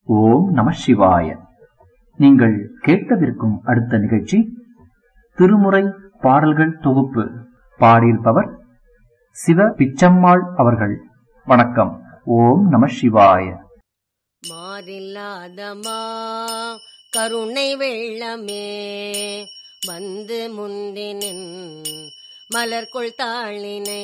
ஓம் நம சிவாய. நீங்கள் கேட்கவிருக்கும் அடுத்த நிகழ்ச்சி திருமுறை பாடல்கள் தொகுப்பு. பாடியிருப்பவர் சிவ பிச்சம்மாள் அவர்கள். வணக்கம். ஓம் நம சிவாய. மாறில்லாதமா கருணை வெள்ளமே வந்து முந்தினின் மலர்கொள் தாளினை,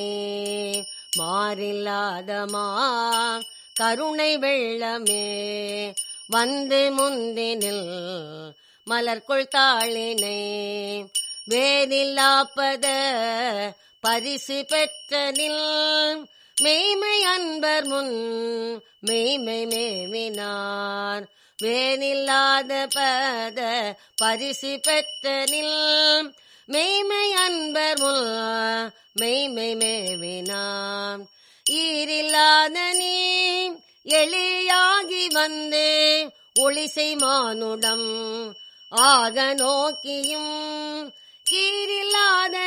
மாறில்லாதமா கருணை வெள்ளமே வந்து முந்தினில் மலர்கொள் தாளினை, வேறில்லாப்பத பரிசு பெற்றனில் மெய்மை அன்பர் முன் மெய்மை மேவினார், வேனில்லாத பத பரிசு பெற்றனில் மெய்மை அன்பர் முன் மெய்மை மேவினார், ஈரில்லாத நீ எளியாகி வந்தே ஒளிசை மானுடம் ஆக நோக்கியும், கீரில்லாத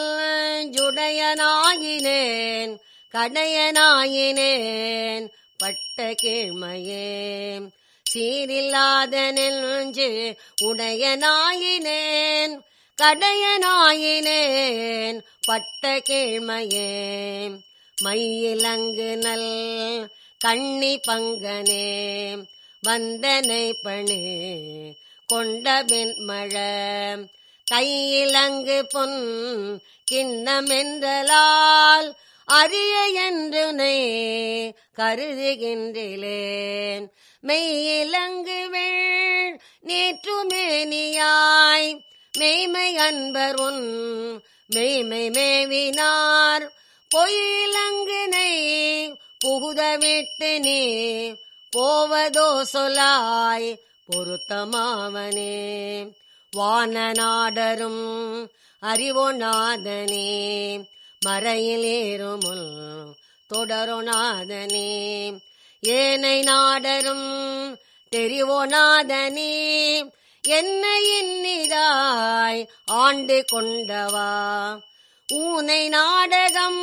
நெல்லுடையனாயினேன் கடையனாயினேன் பட்ட கீழ்மையே, சீரில்லாத நெஞ்சு உடையனாயினேன் கடையனாயினேன் பட்ட கீழ்மையே, மையிலங்கு நல் கண்ணி பங்கனே வந்தனை பணி கொண்ட பின்மழ, கையிலங்கு பொன் கிண்ணமென்றலால் அரிய என்றுனை கருதுகின்றேன், மெய்யிலங்கு வெள் நேற்றுமேனியாய் மெய்மை அன்பர் உன் மெய்மை மேவினார், பொய்யிலங்கினை புகுதவிட்டு நீ போவதோ சொலாய் பொருத்தமாவனே, வான நாடரும் அறிவோநாதனே மறையில் ஏறுமுல் தொடரோநாதனே, ஏனை நாடரும் தெரிவோநாதனே என்னை இன்னிதாய் ஆண்டு கொண்டவா, ஊனை நாடகம்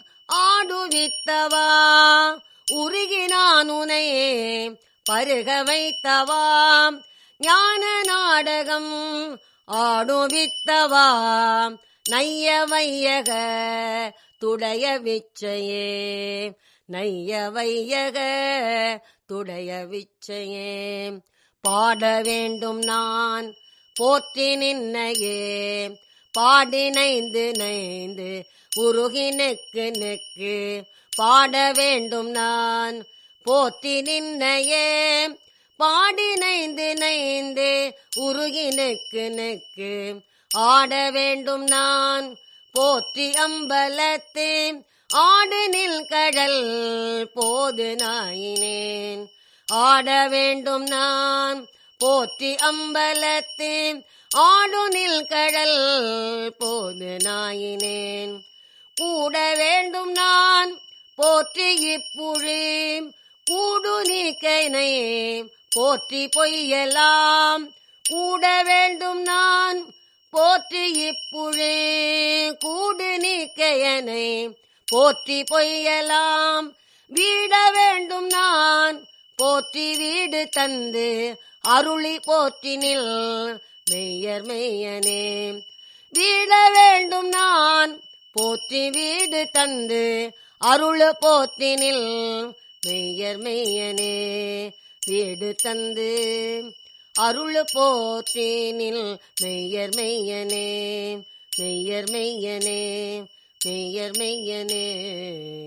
ஆடுவித்தவா உருகினான் உனையே பருக வைத்தவா, ஞான நாடகம் ஆடுவித்தவா நைய வையக துடைய விச்சையே, நைய வையக துடைய விச்சையே, பாட வேண்டும் நான் போற்றி நின்னையே பாடி நைந்து நைந்து உருகி நெக்கு நெக்கு, பாட வேண்டும் நான் போற்றி நின்னையே பாடி நைந்து நைந்து உருகி நெக்கு நெக்கு, ஆட வேண்டும் நான் போற்றி அம்பலத்தே ஆடு நில் கடல் போது நாயினேன், ஆட வேண்டும் நான் போற்றி அம்பலத்தே ஆடு நில் கடல் போது நாயினேன், கூட வேண்டும் நான் போற்றி இப்புழி கூடு நீக்கனை போற்றி பொய்யலாம், கூட வேண்டும் நான் போற்றி இப்புழி கூடு நீக்கையனை போற்றி பொய்யலாம், வீட வேண்டும் நான் போற்றி வீடு தந்து அருளி போற்றினில் மெய்யர் மெய்யனே, வீட வேண்டும் நான் போற்றி வீடு தந்து அருள் போற்றினில் மெய்யர் மெய்யனே, வீடு தந்து அருள் போற்றினில் மெய்யர் மெய்யனே, மெய்யர் மெய்யனே, மெய்யர் மெய்யனே.